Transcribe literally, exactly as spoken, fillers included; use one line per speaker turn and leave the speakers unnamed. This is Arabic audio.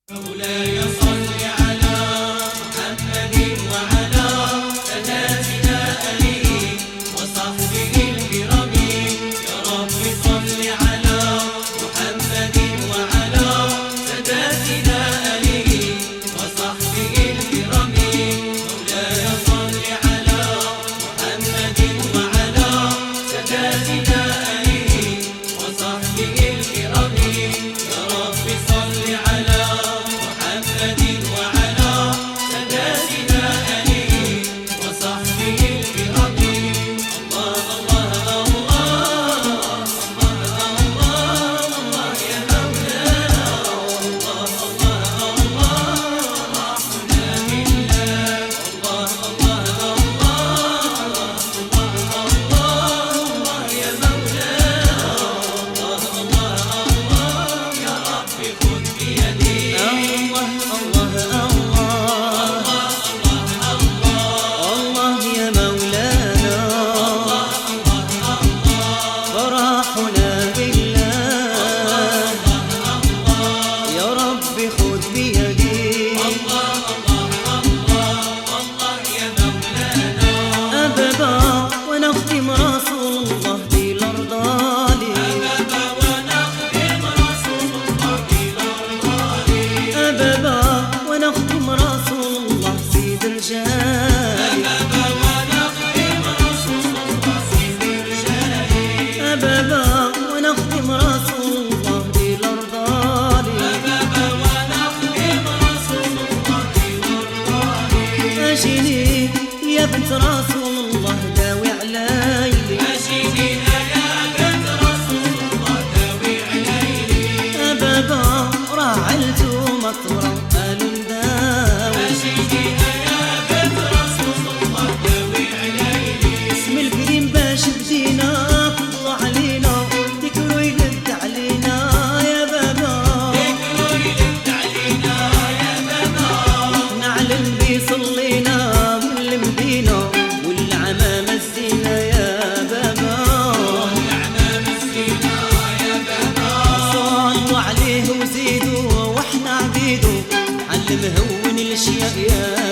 مولاي صل على محمد وعلى ساداتنا آله وصحبه الكرام. يا رب صل على محمد وعلى ساداتنا آله وصحبه الكرام. مولاي صل على محمد وعلى ساداتنا آله وصحبه الكرام. يا رب صل على محمد وعلى ساداتنا آله وصحبه الكرام. الله الله الله الله الله يا مولانا. الله الله الله رحمنا بالله. الله الله الله الله يا مولانا. الله الله الله يا رب خذ بيدي.
الله الله الله الله يا مولانا. فرحنا بالله يا رب خذ بيدي. أبابا ونختم رسول الله بالأرض أبابا ونختم رسول الله سيد الرجال. أبابا ونختم رسول الله بالأرض أجيني يا بنت رسول الله داوي عليلي. أبابا راعلت مطرا قال داوي. اسم الكريم باش بدينا فضلوا علينا ذكروا يلد علينا يا بابا. نعلم بيصلينا من المدينة والعمام الزينة يا بابا. صلوا عليه وزيدوا واحنا عبيدو علم هون الاشياء يا